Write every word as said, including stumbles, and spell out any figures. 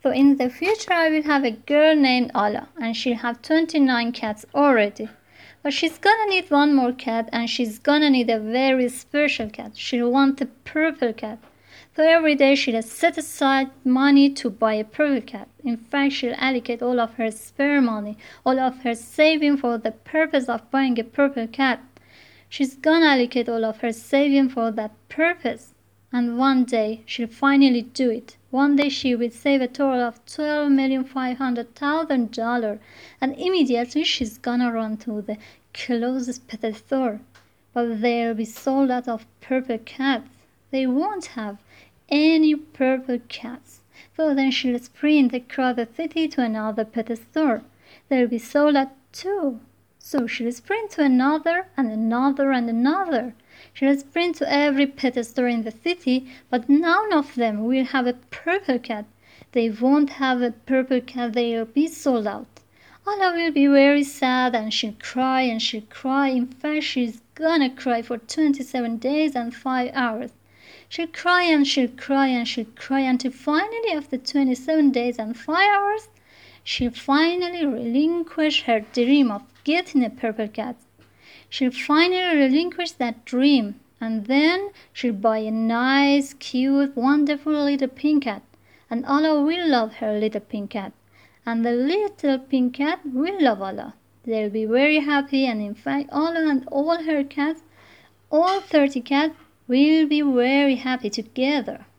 So in the future I will have a girl named Ala, and she'll have twenty-nine cats already. But she's gonna need one more cat, and she's gonna need a very special cat. She'll want a purple cat. So every day she'll set aside money to buy a purple cat. In fact, she'll allocate all of her spare money, all of her saving for the purpose of buying a purple cat. She's gonna allocate all of her saving for that purpose. And one day she'll finally do it. One day she will save a total of twelve million five hundred thousand dollars, and immediately she's gonna run to the closest pet store. But they'll be sold out of purple cats. They won't have any purple cats. So then she'll sprint across the city to another pet store. They'll be sold out too. So she'll sprint to another and another and another. She'll sprint to every pet store in the city, but none of them will have a purple cat. They won't have a purple cat, they'll be sold out. Ala will be very sad, and she'll cry and she'll cry. In fact, she's gonna cry for twenty-seven days and five hours. She'll cry and she'll cry and she'll cry until finally, after twenty-seven days and five hours, she'll finally relinquish her dream of getting a purple cat. She'll finally relinquish that dream, and then she'll buy a nice, cute, wonderful little pink cat. And Ala will love her little pink cat. And the little pink cat will love Ala. They'll be very happy, and in fact, Ala and all her cats, all thirty cats, will be very happy together.